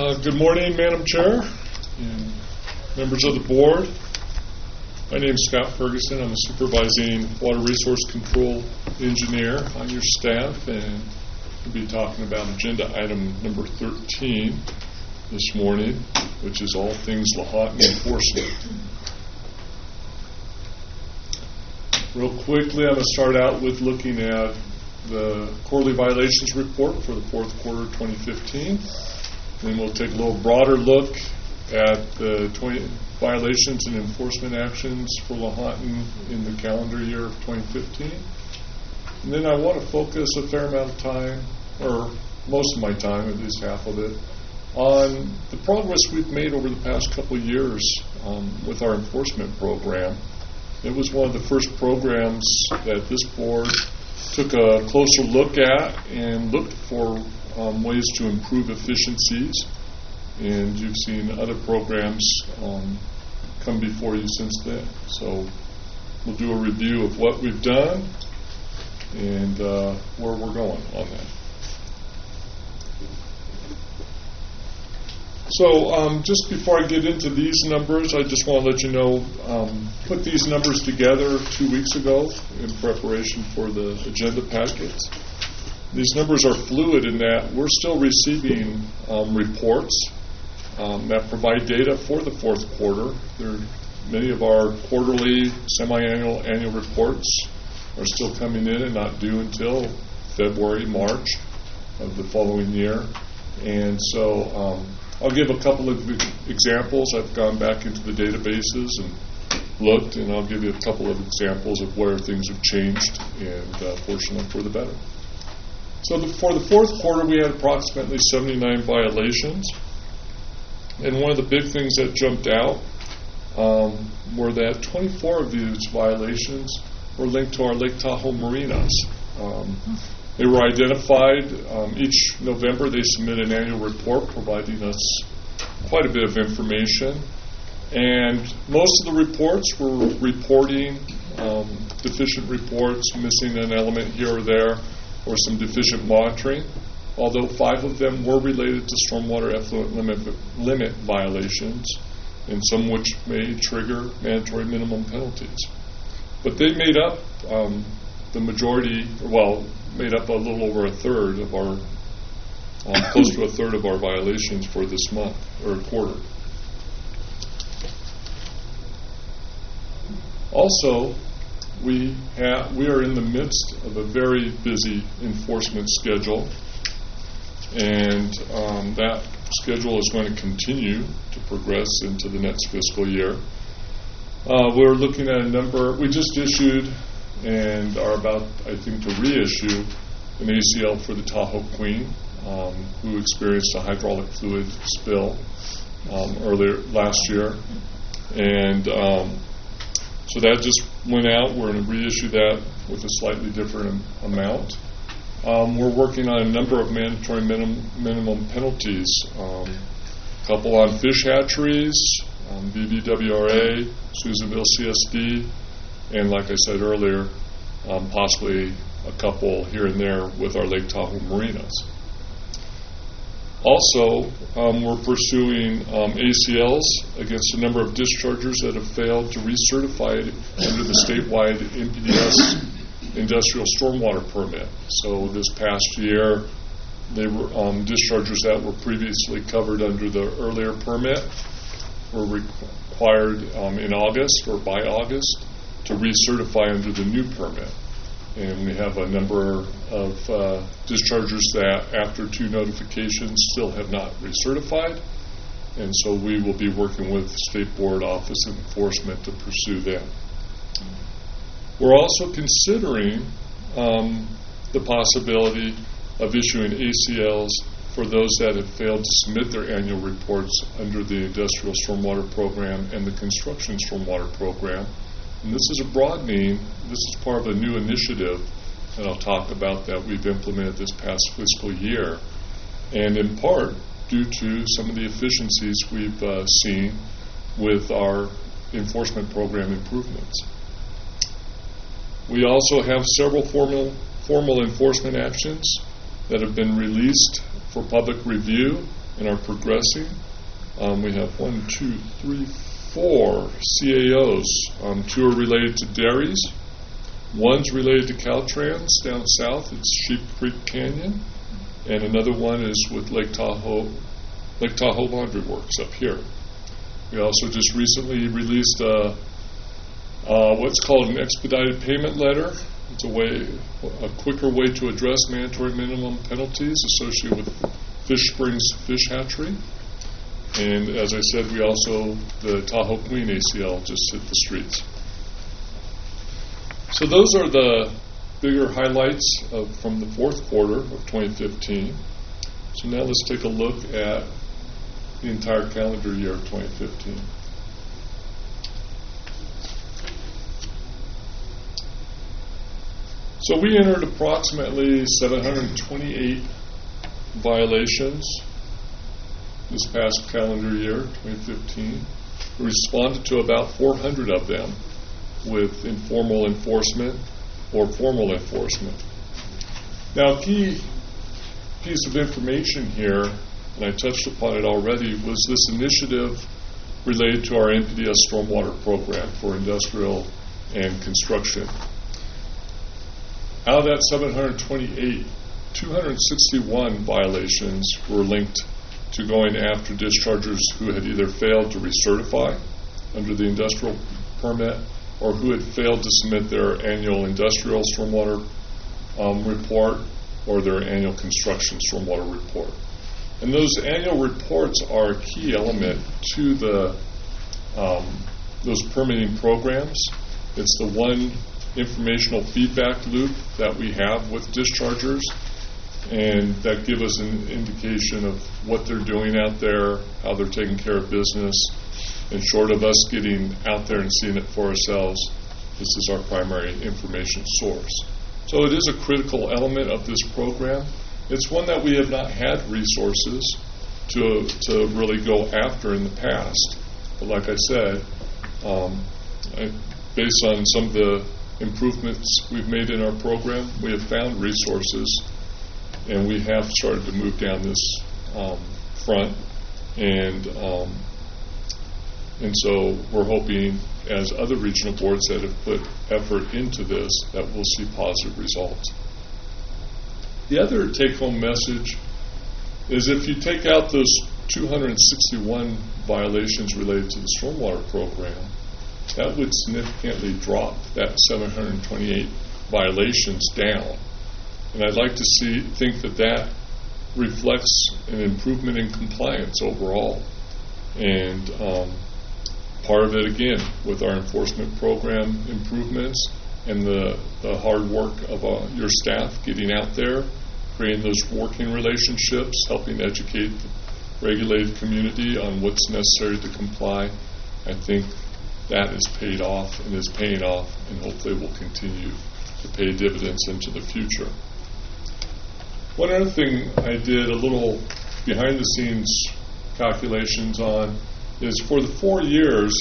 Good morning, Madam Chair and members of the board. My name is Scott Ferguson. I'm a supervising water resource control engineer on your staff, and we'll be talking about agenda item number 13 this morning, which is all things Lahontan enforcement. Real quickly, I'm going to start out with looking at the quarterly violations report for the fourth quarter 2015. Then we'll take a little broader look at the 20 violations and enforcement actions for Lahontan in the calendar year of 2015. And then I want to focus a fair amount of time, or most of my time, at least half of it, on the progress we've made over the past couple of years with our enforcement program. It was one of the first programs that this board took a closer look at and looked for ways to improve efficiencies, and you've seen other programs come before you since then. So we'll do a review of what we've done and where we're going on that. So just before I get into these numbers, I just want to let you know, put these numbers together 2 weeks ago in preparation for the agenda packets. These numbers are fluid in that we're still receiving reports that provide data for the fourth quarter. Many of our quarterly, semi-annual, annual reports are still coming in and not due until February, March of the following year. And so I'll give a couple of examples. I've gone back into the databases and looked, and I'll give you a couple of examples of where things have changed, and fortunately for the better. So for the fourth quarter, we had approximately 79 violations. And one of the big things that jumped out were that 24 of these violations were linked to our Lake Tahoe marinas. They were identified. Each November, they submit an annual report providing us quite a bit of information. And most of the reports were reporting deficient reports, missing an element here or there, or some deficient monitoring, although 5 of them were related to stormwater effluent limit violations, and some which may trigger mandatory minimum penalties. But they made up the majority, made up a little over a third of our, close to a third of our violations for this month, or quarter. Also, we are in the midst of a very busy enforcement schedule, and that schedule is going to continue to progress into the next fiscal year. We're looking at a number. We just issued and are about, I think, to reissue an ACL for the Tahoe Queen, who experienced a hydraulic fluid spill earlier last year. And so that just went out. We're going to reissue that with a slightly different amount. We're working on a number of mandatory minimum penalties. A couple on fish hatcheries, BVWRA, Susanville CSD, and like I said earlier, possibly a couple here and there with our Lake Tahoe marinas. Also, we're pursuing ACLs against a number of dischargers that have failed to recertify under the statewide NPDES industrial stormwater permit. So this past year, they were dischargers that were previously covered under the earlier permit were required in August or by August to recertify under the new permit. And we have a number of dischargers that, after 2 notifications, still have not recertified. And so we will be working with State Board Office of Enforcement to pursue them. We're also considering the possibility of issuing ACLs for those that have failed to submit their annual reports under the Industrial Stormwater Program and the Construction Stormwater Program. And this is a broadening. This is part of a new initiative that I'll talk about that we've implemented this past fiscal year, and in part due to some of the efficiencies we've seen with our enforcement program improvements. We also have several formal enforcement actions that have been released for public review and are progressing. We have 4 CAOs. 2 are related to dairies. One's related to Caltrans down south. It's Sheep Creek Canyon. And another one is with Lake Tahoe Laundry Works up here. We also just recently released what's called an expedited payment letter. It's a quicker way to address mandatory minimum penalties associated with Fish Springs Fish Hatchery. And as I said, the Tahoe Queen ACL just hit the streets. So those are the bigger highlights from the fourth quarter of 2015. So now let's take a look at the entire calendar year of 2015. So we entered approximately 728 violations this past calendar year, 2015. We responded to about 400 of them with informal enforcement or formal enforcement. Now, a key piece of information here, and I touched upon it already, was this initiative related to our NPDES stormwater program for industrial and construction. Out of that 728, 261 violations were linked to going after dischargers who had either failed to recertify under the industrial permit or who had failed to submit their annual industrial stormwater report or their annual construction stormwater report. And those annual reports are a key element to those permitting programs. It's the one informational feedback loop that we have with dischargers, and that give us an indication of what they're doing out there, how they're taking care of business. And short of us getting out there and seeing it for ourselves, this is our primary information source. So it is a critical element of this program. It's one that we have not had resources to really go after in the past. But like I said, based on some of the improvements we've made in our program, we have found resources, and we have started to move down this front. And so we're hoping, as other regional boards that have put effort into this, that we'll see positive results. The other take-home message is if you take out those 261 violations related to the stormwater program, that would significantly drop that 728 violations down. And I'd like to think that reflects an improvement in compliance overall. And part of it, again, with our enforcement program improvements and the hard work of your staff getting out there, creating those working relationships, helping educate the regulated community on what's necessary to comply. I think that has paid off and is paying off, and hopefully will continue to pay dividends into the future. One other thing I did a little behind-the-scenes calculations on is for the 4 years,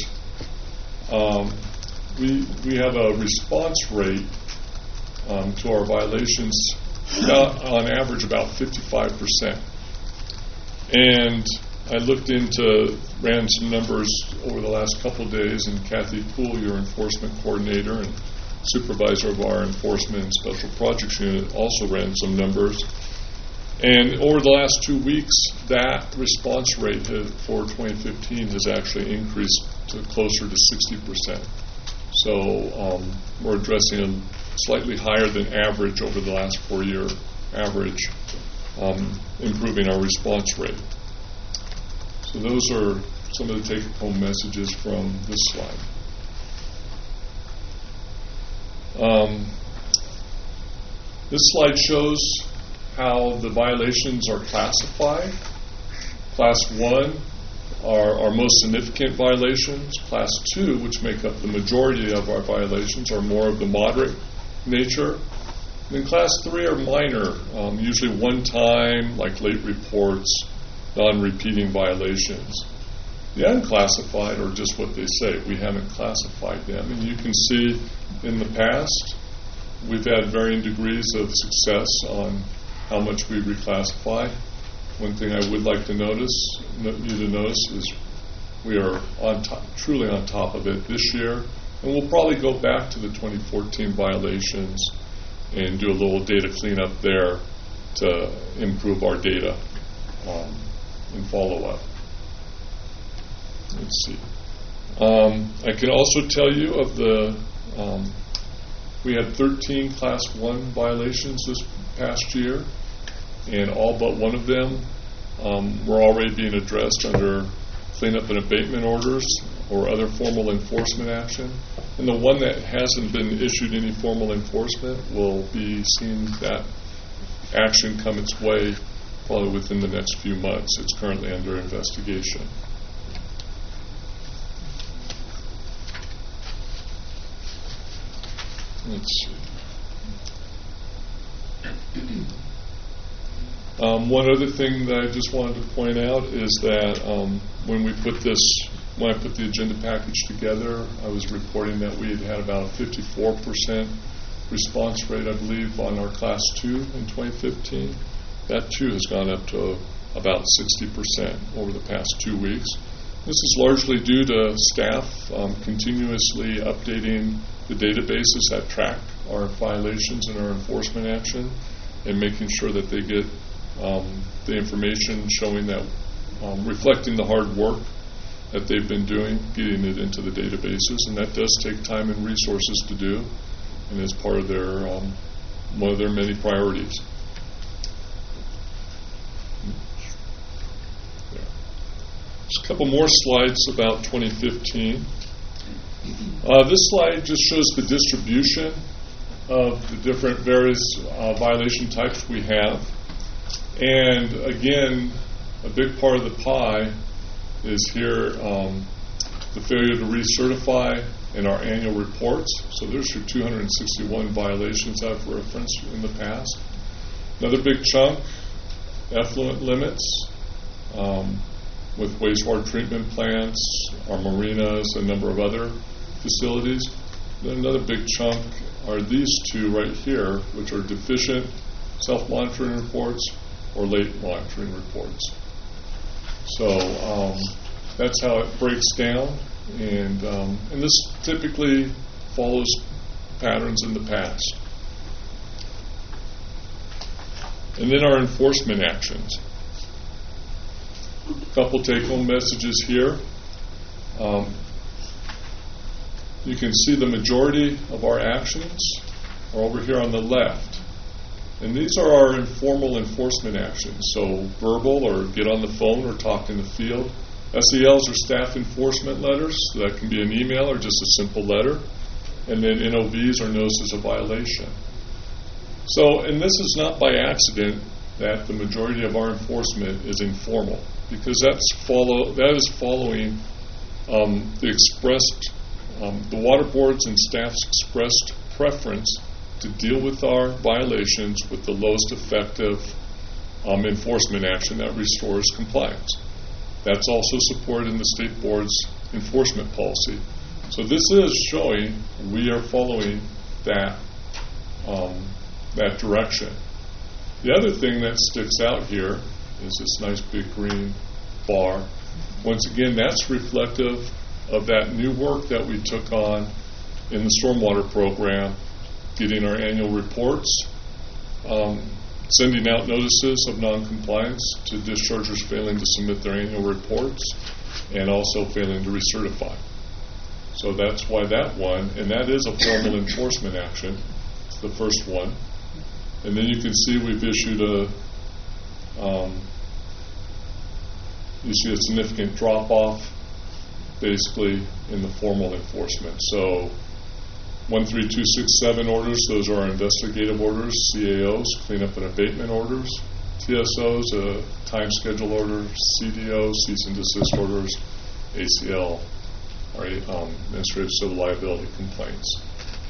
we have a response rate to our violations on average about 55%. And I ran some numbers over the last couple of days, and Kathy Poole, your enforcement coordinator and supervisor of our enforcement and special projects unit, also ran some numbers. And over the last 2 weeks, that response rate for 2015 has actually increased to closer to 60%. So we're addressing a slightly higher than average over the last 4-year average, improving our response rate. So those are some of the take-home messages from this slide. This slide shows how the violations are classified. Class 1 are our most significant violations. Class 2, which make up the majority of our violations, are more of the moderate nature. And then Class 3 are minor, usually one time, like late reports, non-repeating violations. The unclassified are just what they say. We haven't classified them. And you can see in the past, we've had varying degrees of success on how much we reclassify. one thing I would like to you to notice is we are truly on top of it this year, and we'll probably go back to the 2014 violations and do a little data cleanup there to improve our data and follow up. Let's see. I can also tell you of we had 13 Class 1 violations this past year, and all but one of them were already being addressed under cleanup and abatement orders or other formal enforcement action. And the one that hasn't been issued any formal enforcement will be seeing that action come its way probably within the next few months. It's currently under investigation. Let's see. One other thing that I just wanted to point out is that when I put the agenda package together, I was reporting that we had about a 54% response rate, I believe, on our Class 2 in 2015. That too has gone up to about 60% over the past 2 weeks. This is largely due to staff continuously updating the databases that track our violations and our enforcement action, and making sure that they get the information showing that, reflecting the hard work that they've been doing, getting it into the databases, and that does take time and resources to do, and is part of their one of their many priorities. Just a couple more slides about 2015. This slide just shows the distribution of the different various violation types we have. And again, a big part of the pie is here the failure to recertify in our annual reports. So there's your 261 violations I've referenced in the past. Another big chunk, effluent limits with wastewater treatment plants, our marinas, a number of other facilities. Then another big chunk are these two right here, which are deficient self-monitoring reports or late monitoring reports. So that's how it breaks down, and this typically follows patterns in the past. And then our enforcement actions. A couple take-home messages here. You can see the majority of our actions are over here on the left. And these are our informal enforcement actions. So verbal, or get on the phone or talk in the field. SELs are staff enforcement letters. So that can be an email or just a simple letter. And then NOVs are notices of violation. So, and this is not by accident that the majority of our enforcement is informal, because that is following the water boards and staff's expressed preference to deal with our violations with the lowest effective enforcement action that restores compliance. That's also supported in the state board's enforcement policy. So this is showing we are following that direction. The other thing that sticks out here is this nice big green bar. Once again, that's reflective of that new work that we took on in the stormwater program, getting our annual reports, sending out notices of noncompliance to dischargers failing to submit their annual reports, and also failing to recertify. So that's why that one, and that is a formal enforcement action, the first one. And then you can see we've issued you see a significant drop-off basically in the formal enforcement. So 13267 orders, those are our investigative orders. CAOs, cleanup and abatement orders. TSOs, time schedule orders. CDOs, cease and desist orders. ACL, or administrative civil liability complaints.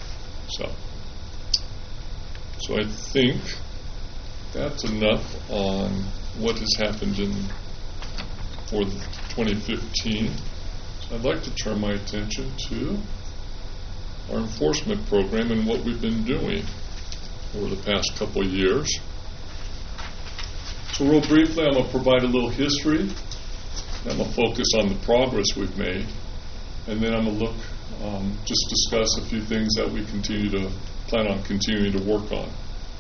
So I think that's enough on what has happened for 2015. So I'd like to turn my attention to our enforcement program and what we've been doing over the past couple of years. So real briefly, I'm going to provide a little history. I'm going to focus on the progress we've made. And then I'm going to look, just discuss a few things that we plan on continuing to work on.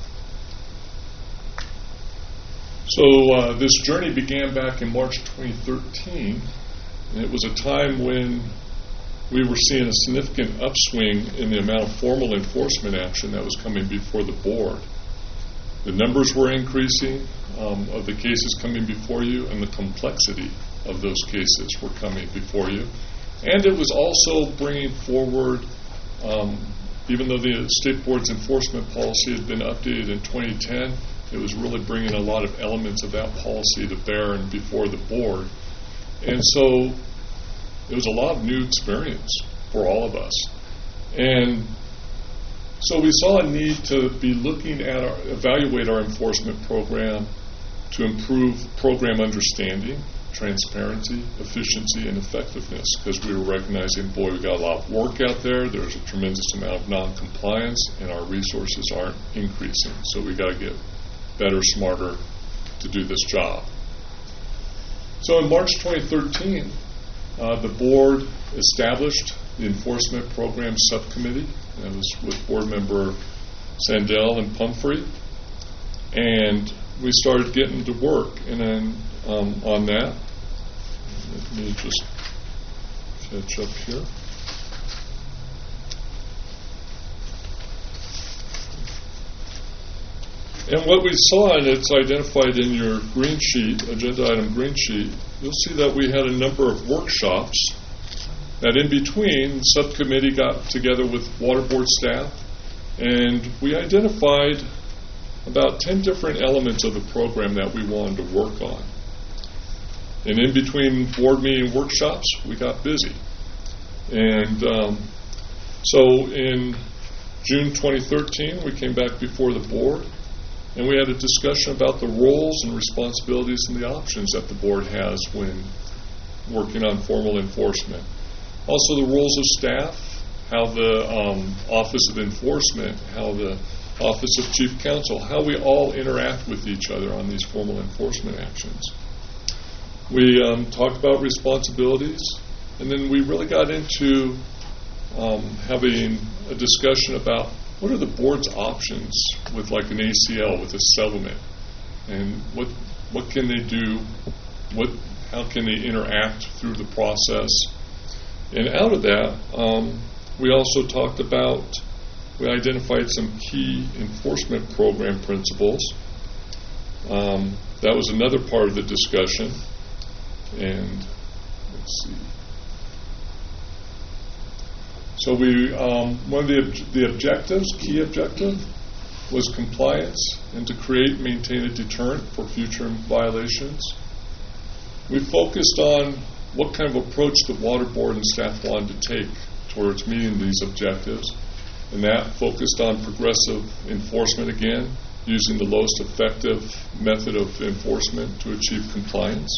So this journey began back in March 2013, and it was a time when we were seeing a significant upswing in the amount of formal enforcement action that was coming before the board. The numbers were increasing of the cases coming before you, and the complexity of those cases were coming before you. And it was also bringing forward, even though the State Board's enforcement policy had been updated in 2010, it was really bringing a lot of elements of that policy to bear and before the board. And so it was a lot of new experience for all of us. And so we saw a need to be looking at evaluate our enforcement program to improve program understanding, transparency, efficiency, and effectiveness, because we were recognizing, boy, we got a lot of work out there. There's a tremendous amount of non-compliance, and our resources aren't increasing. So we got to get better, smarter to do this job. So in March 2013, the board established the Enforcement Program Subcommittee. That was with board member Sandell and Pumphrey. And we started getting to work. And then on that, let me just catch up here. And what we saw, and it's identified in your green sheet, agenda item green sheet, you'll see that we had a number of workshops that in between, the subcommittee got together with water board staff, and we identified about 10 different elements of the program that we wanted to work on. And in between board meeting workshops, we got busy. And so in June 2013, we came back before the board, and we had a discussion about the roles and responsibilities and the options that the board has when working on formal enforcement. Also the roles of staff, how the Office of Enforcement, how the Office of Chief Counsel, how we all interact with each other on these formal enforcement actions. We talked about responsibilities, and then we really got into having a discussion about what are the board's options with like an ACL, with a settlement, and what can they do, how can they interact through the process. And out of that, we also talked about, we identified some key enforcement program principles. That was another part of the discussion. And let's see. So we, one of the objectives, key objective, was compliance and to create and maintain a deterrent for future violations. We focused on what kind of approach the water board and staff wanted to take towards meeting these objectives, and that focused on progressive enforcement again, using the lowest effective method of enforcement to achieve compliance.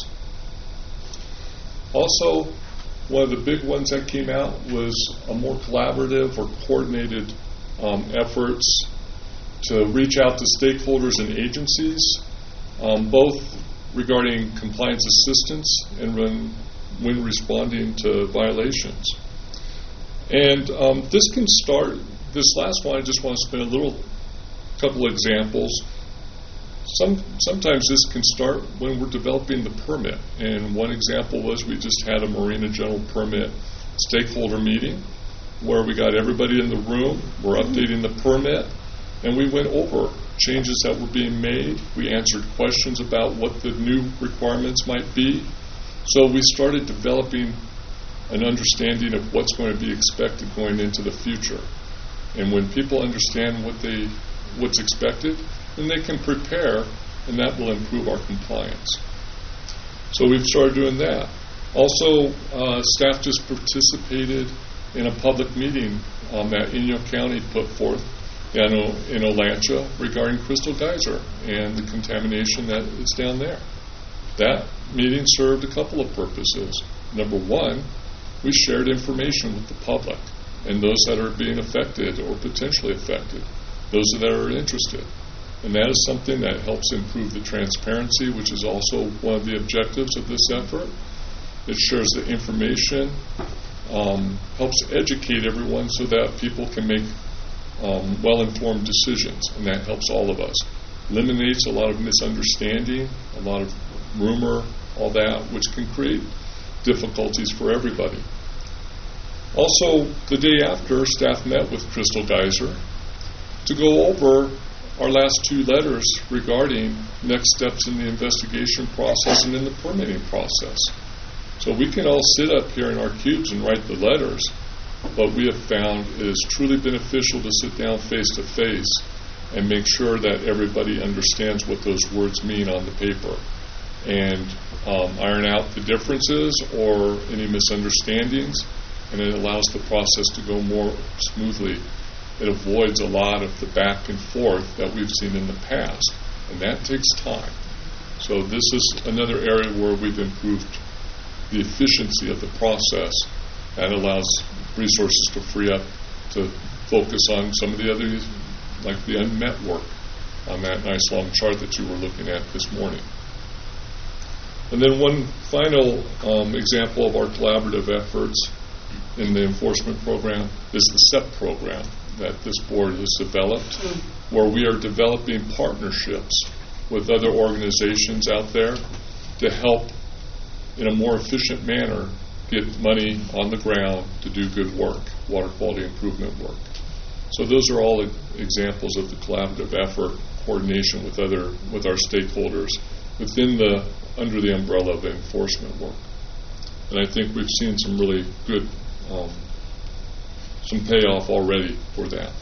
Also, one of the big ones that came out was a more collaborative or coordinated efforts to reach out to stakeholders and agencies, both regarding compliance assistance and when responding to violations. And this last one, I just want to spend a couple examples. Sometimes this can start when we're developing the permit. And one example was we just had a Marina General Permit stakeholder meeting where we got everybody in the room, we're updating the permit, and we went over changes that were being made. We answered questions about what the new requirements might be. So we started developing an understanding of what's going to be expected going into the future. And when people understand what's expected, then they can prepare, and that will improve our compliance. So we've started doing that. Also, staff just participated in a public meeting that Inyo County put forth in Olancha regarding Crystal Geyser and the contamination that is down there. That meeting served a couple of purposes. Number one, we shared information with the public and those that are being affected or potentially affected, those that are interested. And that is something that helps improve the transparency, which is also one of the objectives of this effort. It shares the information, helps educate everyone so that people can make well-informed decisions, and that helps all of us. Eliminates a lot of misunderstanding, a lot of rumor, all that, which can create difficulties for everybody. Also, the day after, staff met with Crystal Geyser to go over our last two letters regarding next steps in the investigation process and in the permitting process. So we can all sit up here in our cubes and write the letters, but we have found it is truly beneficial to sit down face to face and make sure that everybody understands what those words mean on the paper, and iron out the differences or any misunderstandings, and it allows the process to go more smoothly. It avoids a lot of the back and forth that we've seen in the past, and that takes time. So this is another area where we've improved the efficiency of the process. That allows resources to free up to focus on some of the other, like the unmet work on that nice long chart that you were looking at this morning. And then one final example of our collaborative efforts in the enforcement program is the SEP program that this board has developed, where we are developing partnerships with other organizations out there to help in a more efficient manner get money on the ground to do good work, water quality improvement work. So those are all examples of the collaborative effort, coordination with our stakeholders within under the umbrella of enforcement work. And I think we've seen some really good some payoff already for that.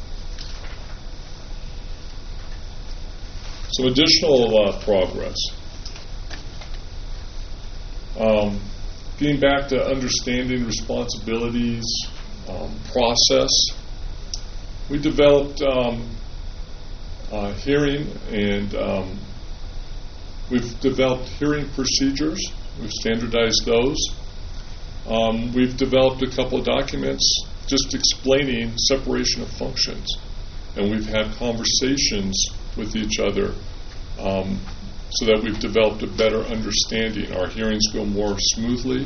Some additional progress. Getting back to understanding responsibilities, process. We developed hearing, and we've developed hearing procedures. We've standardized those. We've developed a couple of documents just explaining separation of functions, and we've had conversations with each other so that we've developed a better understanding. Our hearings go more smoothly.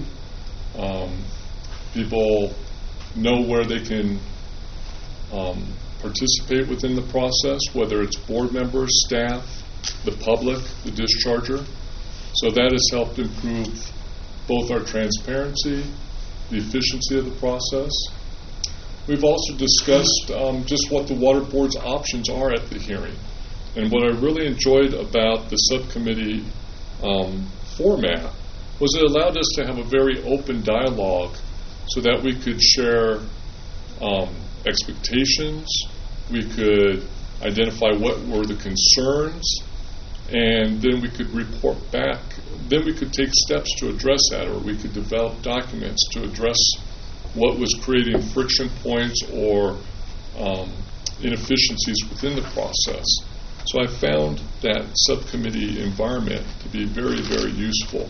People know where they can participate within the process, whether it's board members, staff, the public, the discharger. So that has helped improve both our transparency, the efficiency of the process. We've also discussed just what the Water Board's options are at the hearing. And what I really enjoyed about the subcommittee format was it allowed us to have a very open dialogue so that we could share expectations, we could identify what were the concerns, and then we could report back. Then we could take steps to address that, or we could develop documents to address what was creating friction points or inefficiencies within the process. So I found that subcommittee environment to be very, very useful.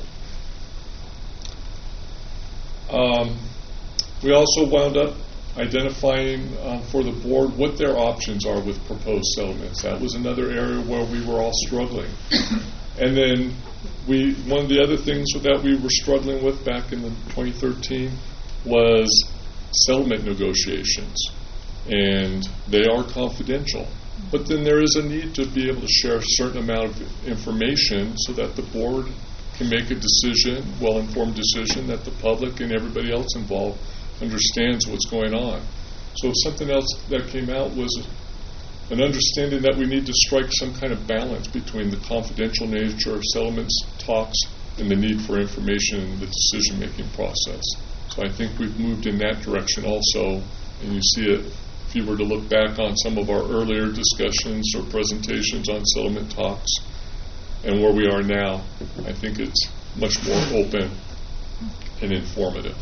We also wound up identifying for the board what their options are with proposed settlements. That was another area where we were all struggling. And then one of the other things that we were struggling with back in 2013 was settlement negotiations. And they are confidential. But then there is a need to be able to share a certain amount of information so that the board can make a decision, well-informed decision, that the public and everybody else involved understands what's going on. So something else that came out was an understanding that we need to strike some kind of balance between the confidential nature of settlements talks and the need for information in the decision-making process. So I think we've moved in that direction also, and you see it if you were to look back on some of our earlier discussions or presentations on settlement talks and where we are now. I think it's much more open and informative.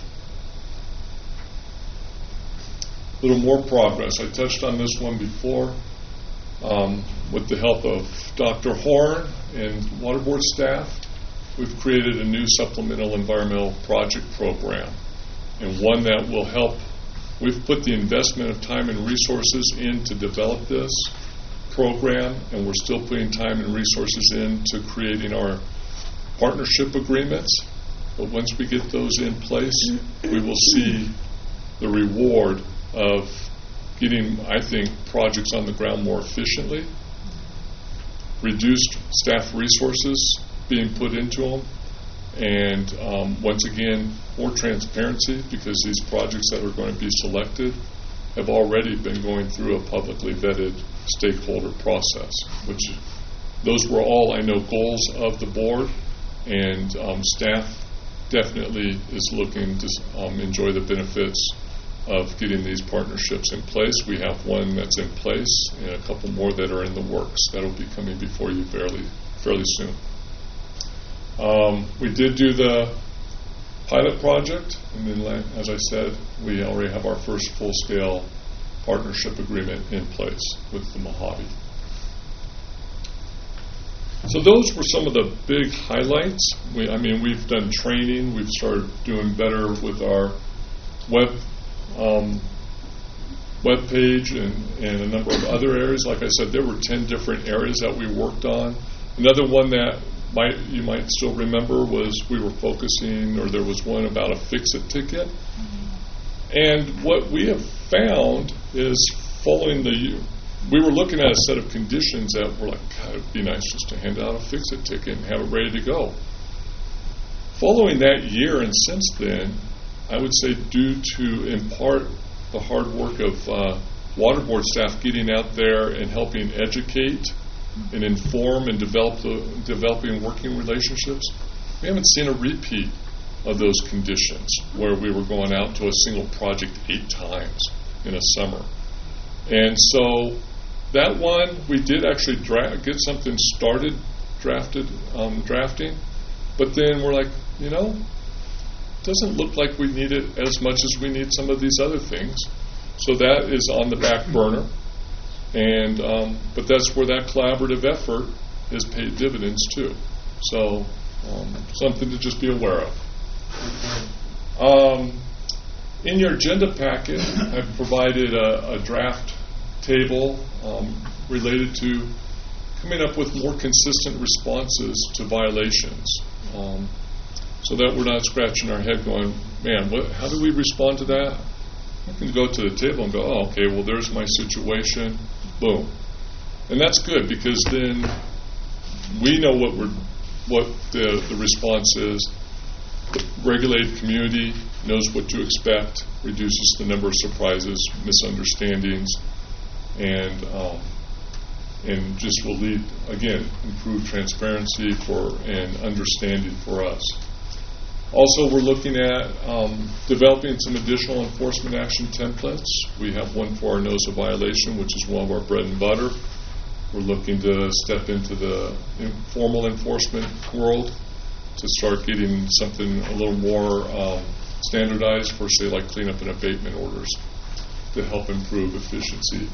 A little more progress. I touched on this one before. With the help of Dr. Horn and Water Board staff, we've created a new supplemental environmental project program, and one that will help. We've put the investment of time and resources in to develop this, program, and we're still putting time and resources into creating our partnership agreements. But once we get those in place, we will see the reward of getting, I think, projects on the ground more efficiently, reduced staff resources being put into them, and once again, more transparency, because these projects that are going to be selected have already been going through a publicly vetted stakeholder process, which those were all, I know, goals of the board, and staff definitely is looking to enjoy the benefits of getting these partnerships in place. We have one that's in place and a couple more that are in the works. That'll be coming before you fairly soon. We did do the pilot project, and then, as I said, we already have our first full-scale partnership agreement in place with the Mojave. So those were some of the big highlights. We've done training. We've started doing better with our web page and a number of other areas. Like I said, there were 10 different areas that we worked on. Another one that you might still remember was we were focusing, or there was one about a fix-it ticket. And what we have found is we were looking at a set of conditions that were like, God, it'd be nice just to hand out a fix-it ticket and have it ready to go. Following that year and since then, I would say due to, in part, the hard work of water board staff getting out there and helping educate and inform and developing working relationships, we haven't seen a repeat of those conditions where we were going out to a single project 8 times in a summer. And so that one, we did actually get something started drafting, but then we're like, doesn't look like we need it as much as we need some of these other things. So that is on the back burner. And but that's where that collaborative effort has paid dividends too. So something to just be aware of. In your agenda packet, I've provided a draft table related to coming up with more consistent responses to violations, so that we're not scratching our head going, man, how do we respond to that? I can go to the table and go, oh, okay, well, there's my situation, boom. And that's good, because then we know what the response is. The regulated community knows what to expect, reduces the number of surprises, misunderstandings, and just will lead, again, improved transparency and understanding for us. Also, we're looking at developing some additional enforcement action templates. We have one for our notice of violation, which is one of our bread and butter. We're looking to step into the informal enforcement world to start getting something a little more standardized for, say, like cleanup and abatement orders to help improve efficiency.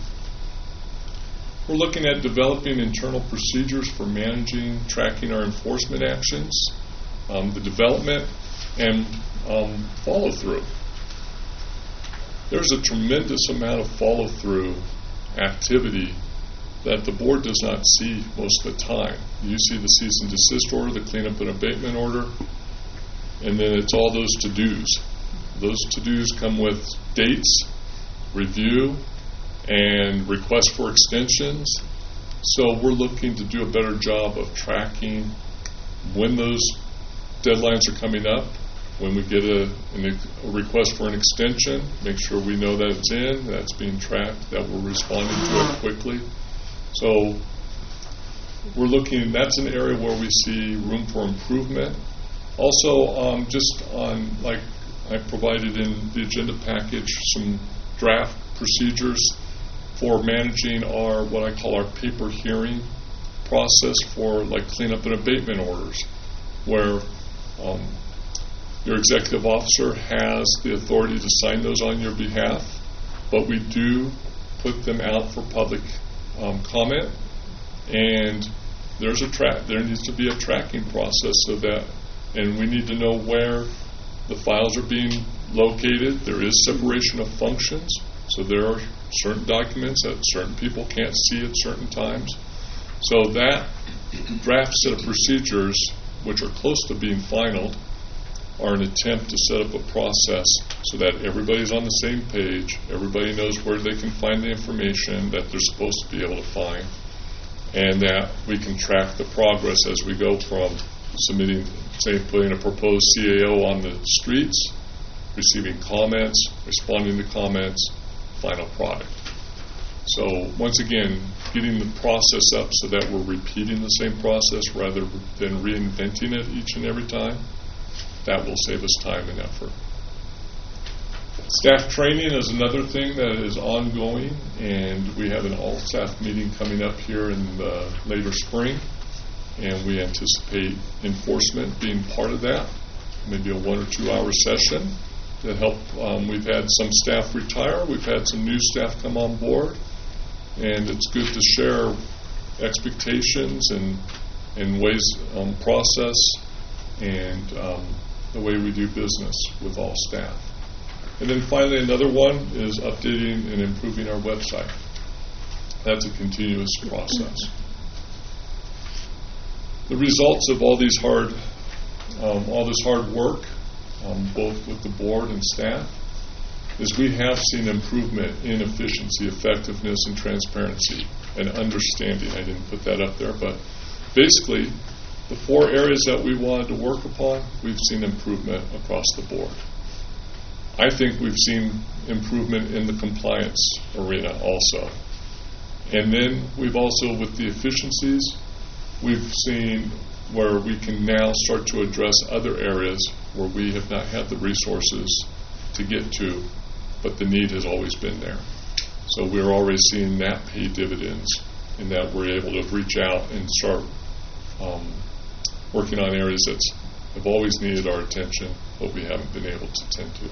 We're looking at developing internal procedures for managing, tracking our enforcement actions, the development, and follow-through. There's a tremendous amount of follow-through activity that the board does not see most of the time. You see the cease and desist order, the cleanup and abatement order, and then it's all those to-dos. Those to-dos come with dates, review, and requests for extensions. So we're looking to do a better job of tracking when those deadlines are coming up. When we get a request for an extension, make sure we know that it's in, that's being tracked, that we're responding to it quickly. So we're looking, that's an area where we see room for improvement. Also, just on, like I provided in the agenda package, some draft procedures for managing what I call our paper hearing process for like cleanup and abatement orders, where your executive officer has the authority to sign those on your behalf, but we do put them out for public comment, and there needs to be a tracking process so that, and we need to know where the files are being located. There is separation of functions, So there are certain documents that certain people can't see at certain times. So that draft set of procedures, which are close to being finalized, are an attempt to set up a process so that everybody's on the same page, everybody knows where they can find the information that they're supposed to be able to find, and that we can track the progress as we go from submitting, say, putting a proposed CAO on the streets, receiving comments, responding to comments, final product. So once again, getting the process up so that we're repeating the same process rather than reinventing it each and every time, that will save us time and effort. Staff training is another thing that is ongoing, and we have an all-staff meeting coming up here in the later spring, and we anticipate enforcement being part of that, maybe a 1 or 2 hour session to help. We've had some staff retire, we've had some new staff come on board, and it's good to share expectations and ways, process, and the way we do business with all staff. And then finally, another one is updating and improving our website. That's a continuous process. The results of all this hard work, both with the board and staff, is we have seen improvement in efficiency, effectiveness, and transparency and understanding. I didn't put that up there, but basically, the 4 areas that we wanted to work upon, we've seen improvement across the board. I think we've seen improvement in the compliance arena also. And then we've also, with the efficiencies, we've seen where we can now start to address other areas where we have not had the resources to get to, but the need has always been there. So we're already seeing that pay dividends in that we're able to reach out and start working on areas that have always needed our attention, but we haven't been able to tend to.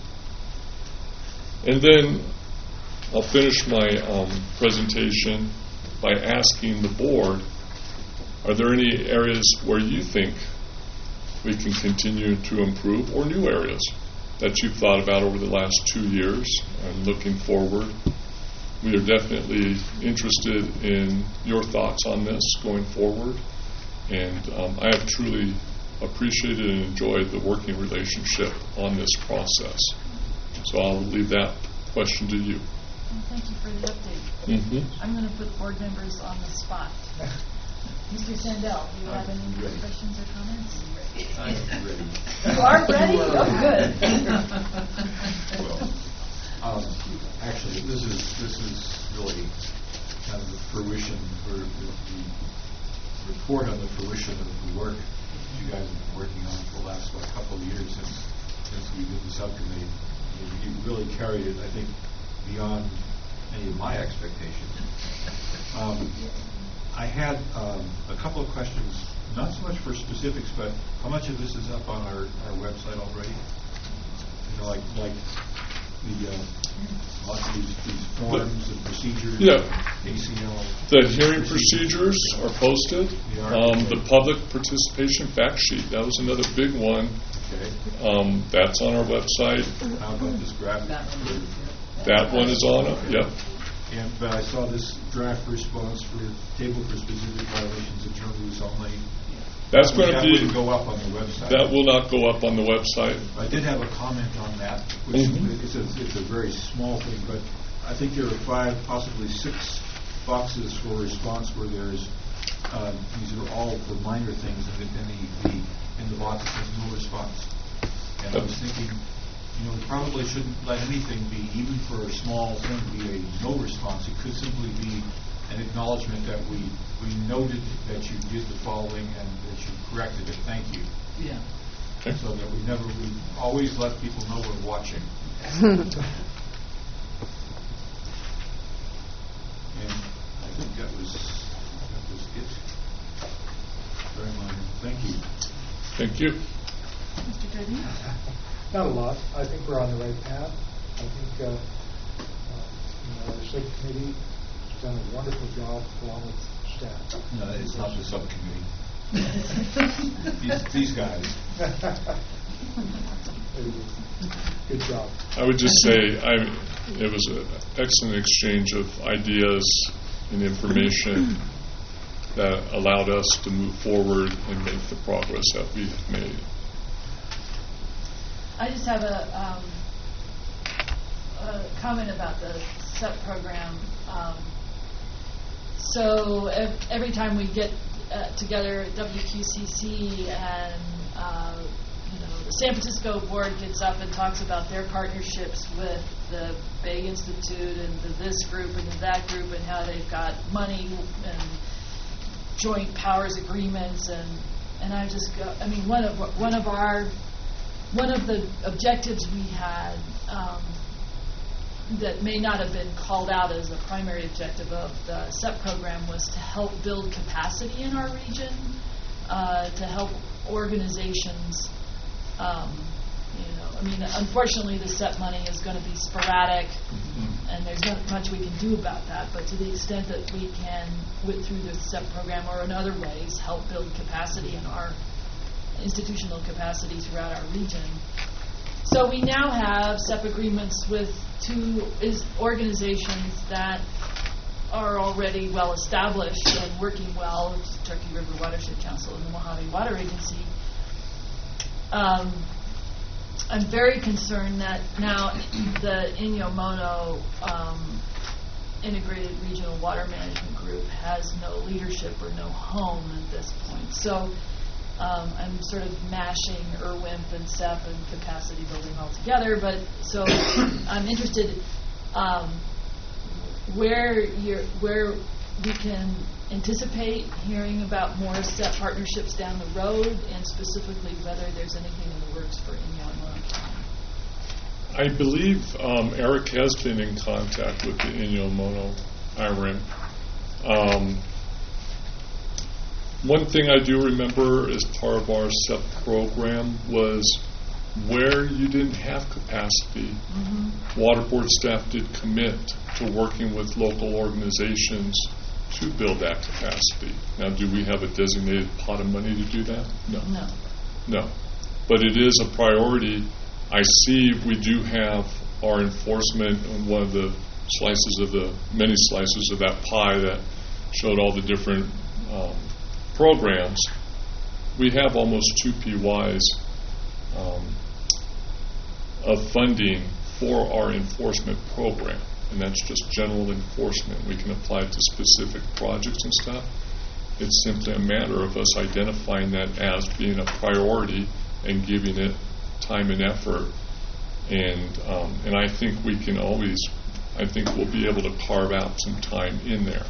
And then I'll finish my presentation by asking the board, are there any areas where you think we can continue to improve, or new areas that you've thought about over the last 2 years and looking forward? We are definitely interested in your thoughts on this going forward. And I have truly appreciated and enjoyed the working relationship on this process. So I'll leave that question to you. Well, thank you for the update. I'm going to put board members on the spot. Mr. Sandell, do you have any questions or comments? I am ready. You are ready? Oh, good. Well, actually, this is really kind of the fruition, or the report on the fruition of the work that you guys have been working on for the last couple of years since we did the subcommittee. You really carried it, I think, beyond any of my expectations. I had a couple of questions, not so much for specifics, but how much of this is up on our website already? You know, like the lots of these forms and procedures. Yeah. ACL. The hearing procedures are posted. The public participation fact sheet, that was another big one. Okay. That's on our website. How about this draft? That one is on it, yep. But I saw this draft response for table for specific violations of term use only. That's going to That be. wouldn't go up on the website. That will not go up on the website. I did have a comment on that, which it's a very small thing, but I think there are 5, possibly 6 boxes for response where there's these are all for minor things, and then in the box it says no response. And I was thinking, we probably shouldn't let anything be, even for a small thing, be a no response. It could simply be an acknowledgement that we noted that you did the following and that you corrected it. Thank you. Yeah. Okay. So that we always let people know we're watching. And I think that was it. Very minor. Thank you. Thank you. Mr. Goodman? Not a lot. I think we're on the right path. I think our subcommittee has done a wonderful job along with staff. No, it's not the subcommittee. these guys. Good job. I would just say it was an excellent exchange of ideas and information that allowed us to move forward and make the progress that we have made. I just have a comment about the SEP program. So every time we get together at WQCC and the San Francisco board gets up and talks about their partnerships with the Bay Institute and this group and that group and how they've got money and joint powers agreements and I just go, I mean one of the objectives we had that may not have been called out as a primary objective of the SEP program was to help build capacity in our region, to help organizations. I mean, unfortunately, the SEP money is going to be sporadic, and there's not much we can do about that. But to the extent that we can, through the SEP program or in other ways, help build capacity in our institutional capacity throughout our region. So we now have SEP agreements with two organizations that are already well established and working well, which is Turkey River Watershed Council and the Mojave Water Agency. I'm very concerned that now the Inyo Mono Integrated Regional Water Management Group has no leadership or no home at this point. So I'm sort of mashing IRWIMP and SEP and capacity building all together. But so I'm interested where we can anticipate hearing about more SEP partnerships down the road, and specifically whether there's anything in the works for Inyo and Mono County. I believe Eric has been in contact with the Inyo Mono IRIM. One thing I do remember as part of our SEP program was where you didn't have capacity, Water Board staff did commit to working with local organizations to build that capacity. Now, do we have a designated pot of money to do that? No. But it is a priority. I see we do have our enforcement on one of the many slices of that pie that showed all the different programs. We have almost 2 PYs of funding for our enforcement program. And that's just general enforcement. We can apply it to specific projects and stuff. It's simply a matter of us identifying that as being a priority and giving it time and effort. And I think we can always, I think we'll be able to carve out some time in there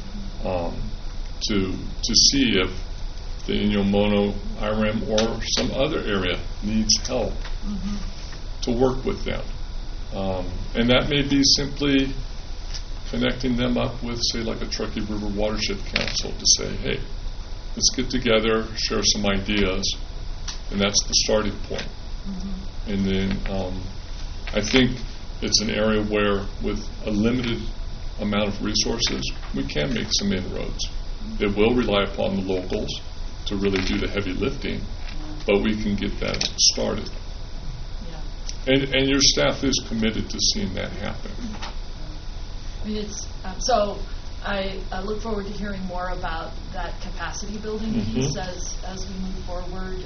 to see if the Inyo Mono IRIM or some other area needs help to work with them. And that may be simply connecting them up with, say, like a Truckee River Watershed Council to say, hey, let's get together, share some ideas, and that's the starting point. And then I think it's an area where, with a limited amount of resources, we can make some inroads. It will rely upon the locals to really do the heavy lifting, but we can get that started. And your staff is committed to seeing that happen. I mean, it's so I look forward to hearing more about that capacity building piece as we move forward.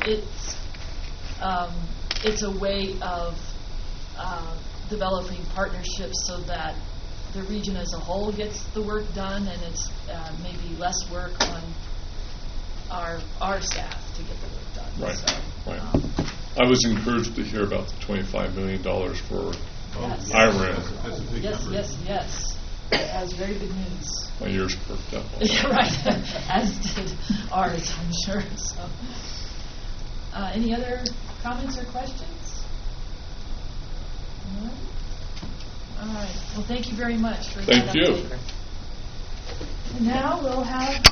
It's a way of developing partnerships so that the region as a whole gets the work done, and it's maybe less work on our staff to get the work done. Right. So, right. I was encouraged to hear about the $25 million for IRIM. That's a big number. Yes. That was very good news. My ears perked up. Yeah, right. As did ours, I'm sure. So, any other comments or questions? No? All right. Well, thank you very much for that Thank you. update. And now we'll have